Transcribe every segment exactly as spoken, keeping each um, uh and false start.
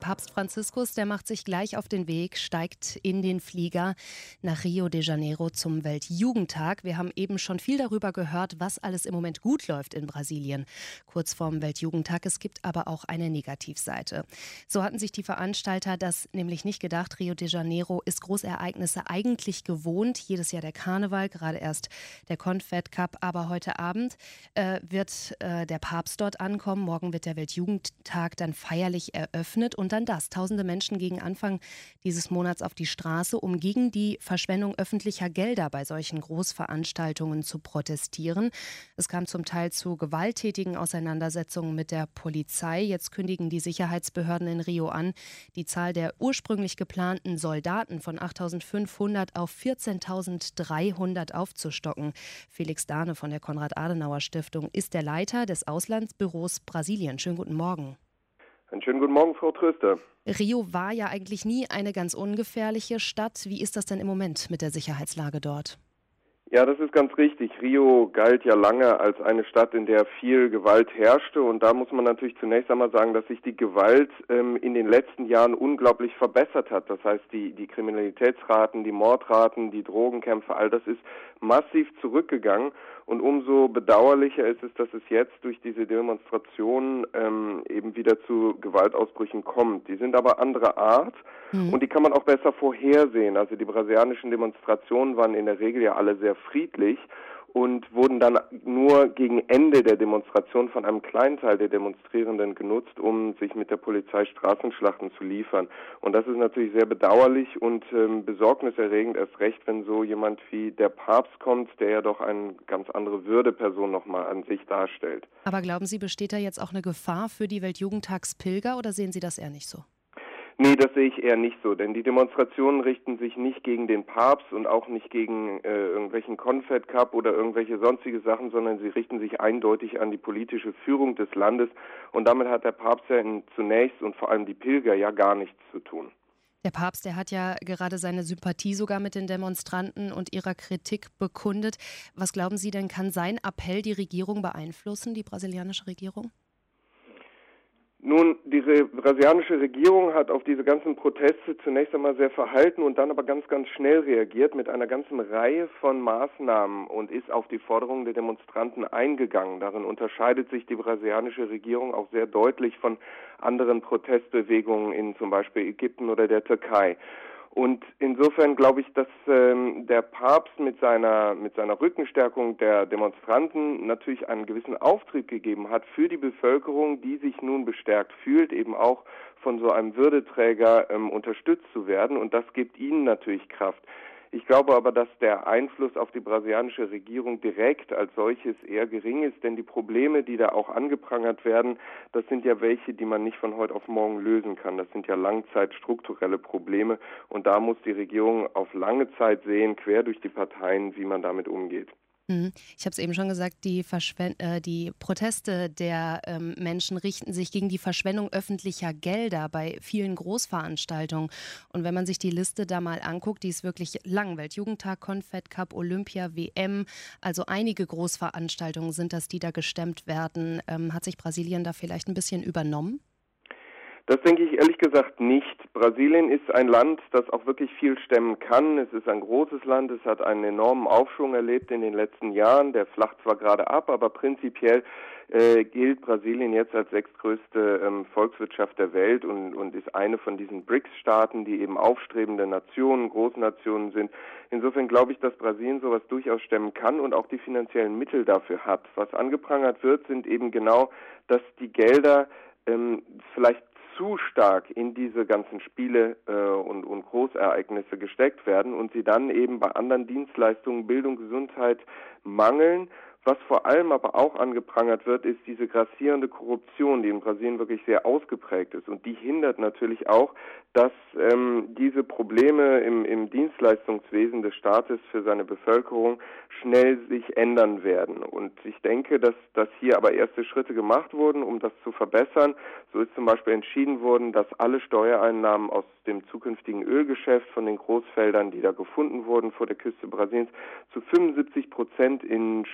Papst Franziskus, der macht sich gleich auf den Weg, steigt in den Flieger nach Rio de Janeiro zum Weltjugendtag. Wir haben eben schon viel darüber gehört, was alles im Moment gut läuft in Brasilien. Kurz vorm Weltjugendtag. Es gibt aber auch eine Negativseite. So hatten sich die Veranstalter das nämlich nicht gedacht. Rio de Janeiro ist Großereignisse eigentlich gewohnt. Jedes Jahr der Karneval, gerade erst der Confed Cup. Aber heute Abend äh, wird äh, der Papst dort ankommen. Morgen wird der Weltjugendtag dann feierlich eröffnet. Und dann das. Tausende Menschen gegen Anfang dieses Monats auf die Straße, um gegen die Verschwendung öffentlicher Gelder bei solchen Großveranstaltungen zu protestieren. Es kam zum Teil zu gewalttätigen Auseinandersetzungen mit der Polizei. Jetzt kündigen die Sicherheitsbehörden in Rio an, die Zahl der ursprünglich geplanten Soldaten von achttausendfünfhundert auf vierzehntausenddreihundert aufzustocken. Felix Dahne von der Konrad-Adenauer-Stiftung ist der Leiter des Auslandsbüros Brasilien. Schönen guten Morgen. Einen schönen guten Morgen, Frau Tröster. Rio war ja eigentlich nie eine ganz ungefährliche Stadt. Wie ist das denn im Moment mit der Sicherheitslage dort? Ja, das ist ganz richtig. Rio galt ja lange als eine Stadt, in der viel Gewalt herrschte. Und da muss man natürlich zunächst einmal sagen, dass sich die Gewalt ähm, in den letzten Jahren unglaublich verbessert hat. Das heißt, die, die Kriminalitätsraten, die Mordraten, die Drogenkämpfe, all das ist massiv zurückgegangen. Und umso bedauerlicher ist es, dass es jetzt durch diese Demonstrationen ähm, eben wieder zu Gewaltausbrüchen kommt. Die sind aber anderer Art mhm. und die kann man auch besser vorhersehen. Also die brasilianischen Demonstrationen waren in der Regel ja alle sehr friedlich und wurden dann nur gegen Ende der Demonstration von einem kleinen Teil der Demonstrierenden genutzt, um sich mit der Polizei Straßenschlachten zu liefern. Und das ist natürlich sehr bedauerlich und ähm, besorgniserregend, erst recht, wenn so jemand wie der Papst kommt, der ja doch eine ganz andere Würdeperson nochmal an sich darstellt. Aber glauben Sie, besteht da jetzt auch eine Gefahr für die Weltjugendtagspilger oder sehen Sie das eher nicht so? Nee, das sehe ich eher nicht so, denn die Demonstrationen richten sich nicht gegen den Papst und auch nicht gegen äh, irgendwelchen Confed Cup oder irgendwelche sonstige Sachen, sondern sie richten sich eindeutig an die politische Führung des Landes und damit hat der Papst ja in, zunächst und vor allem die Pilger ja gar nichts zu tun. Der Papst, der hat ja gerade seine Sympathie sogar mit den Demonstranten und ihrer Kritik bekundet. Was glauben Sie denn, kann sein Appell die Regierung beeinflussen, die brasilianische Regierung? Nun, die re- brasilianische Regierung hat auf diese ganzen Proteste zunächst einmal sehr verhalten und dann aber ganz, ganz schnell reagiert mit einer ganzen Reihe von Maßnahmen und ist auf die Forderungen der Demonstranten eingegangen. Darin unterscheidet sich die brasilianische Regierung auch sehr deutlich von anderen Protestbewegungen in zum Beispiel Ägypten oder der Türkei. Und insofern glaube ich, dass ähm, der Papst mit seiner mit seiner Rückenstärkung der Demonstranten natürlich einen gewissen Auftrieb gegeben hat für die Bevölkerung, die sich nun bestärkt fühlt, eben auch von so einem Würdeträger ähm, unterstützt zu werden. Und das gibt ihnen natürlich Kraft. Ich glaube aber, dass der Einfluss auf die brasilianische Regierung direkt als solches eher gering ist, denn die Probleme, die da auch angeprangert werden, das sind ja welche, die man nicht von heute auf morgen lösen kann. Das sind ja langzeitstrukturelle Probleme und da muss die Regierung auf lange Zeit sehen, quer durch die Parteien, wie man damit umgeht. Ich habe es eben schon gesagt, die, Verschwen- äh, die Proteste der ähm, Menschen richten sich gegen die Verschwendung öffentlicher Gelder bei vielen Großveranstaltungen. Und wenn man sich die Liste da mal anguckt, die ist wirklich lang. Weltjugendtag, Confed Cup, Olympia, W M, also einige Großveranstaltungen sind das, die da gestemmt werden. Ähm, hat sich Brasilien da vielleicht ein bisschen übernommen? Das denke ich ehrlich gesagt nicht. Brasilien ist ein Land, das auch wirklich viel stemmen kann. Es ist ein großes Land, es hat einen enormen Aufschwung erlebt in den letzten Jahren. Der flacht zwar gerade ab, aber prinzipiell äh, gilt Brasilien jetzt als sechstgrößte ähm, Volkswirtschaft der Welt und, und ist eine von diesen B R I C S-Staaten, die eben aufstrebende Nationen, Großnationen sind. Insofern glaube ich, dass Brasilien sowas durchaus stemmen kann und auch die finanziellen Mittel dafür hat. Was angeprangert wird, sind eben genau, dass die Gelder ähm, vielleicht zu stark in diese ganzen Spiele äh, und, und Großereignisse gesteckt werden und sie dann eben bei anderen Dienstleistungen, Bildung, Gesundheit mangeln. Was vor allem aber auch angeprangert wird, ist diese grassierende Korruption, die in Brasilien wirklich sehr ausgeprägt ist. Und die hindert natürlich auch, dass ähm, diese Probleme im, im Dienstleistungswesen des Staates für seine Bevölkerung schnell sich ändern werden. Und ich denke, dass, dass hier aber erste Schritte gemacht wurden, um das zu verbessern. So ist zum Beispiel entschieden worden, dass alle Steuereinnahmen aus dem zukünftigen Ölgeschäft von den Großfeldern, die da gefunden wurden vor der Küste Brasiliens, zu fünfundsiebzig Prozent in, in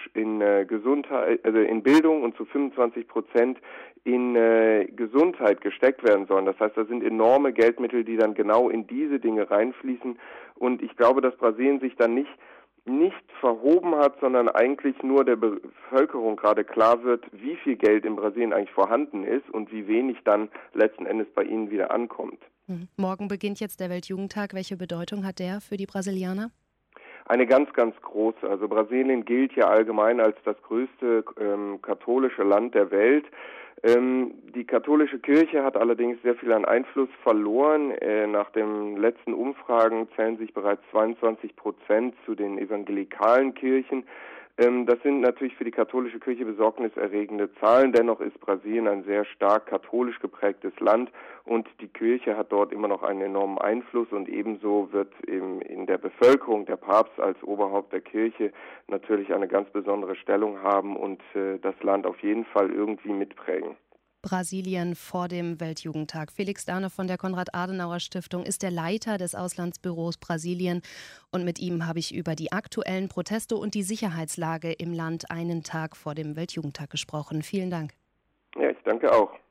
äh, Gesundheit, also in Bildung und zu fünfundzwanzig Prozent in äh, Gesundheit gesteckt werden sollen. Das heißt, da sind enorme Geldmittel, die dann genau in diese Dinge reinfließen. Und ich glaube, dass Brasilien sich dann nicht nicht verhoben hat, sondern eigentlich nur der Bevölkerung gerade klar wird, wie viel Geld in Brasilien eigentlich vorhanden ist und wie wenig dann letzten Endes bei ihnen wieder ankommt. Morgen beginnt jetzt der Weltjugendtag. Welche Bedeutung hat der für die Brasilianer? Eine ganz, ganz große. Also Brasilien gilt ja allgemein als das größte ähm, katholische Land der Welt. Ähm, die katholische Kirche hat allerdings sehr viel an Einfluss verloren. Äh, nach den letzten Umfragen zählen sich bereits zweiundzwanzig Prozent zu den evangelikalen Kirchen. Ähm, das sind natürlich für die katholische Kirche besorgniserregende Zahlen. Dennoch ist Brasilien ein sehr stark katholisch geprägtes Land und die Kirche hat dort immer noch einen enormen Einfluss und ebenso wird eben in der Bevölkerung der Papst als Oberhaupt der Kirche natürlich eine ganz besondere Stellung haben und äh, das Land auf jeden Fall irgendwie mitprägen. Brasilien vor dem Weltjugendtag. Felix Dahne von der Konrad-Adenauer-Stiftung ist der Leiter des Auslandsbüros Brasilien und mit ihm habe ich über die aktuellen Proteste und die Sicherheitslage im Land einen Tag vor dem Weltjugendtag gesprochen. Vielen Dank. Ja, ich danke auch.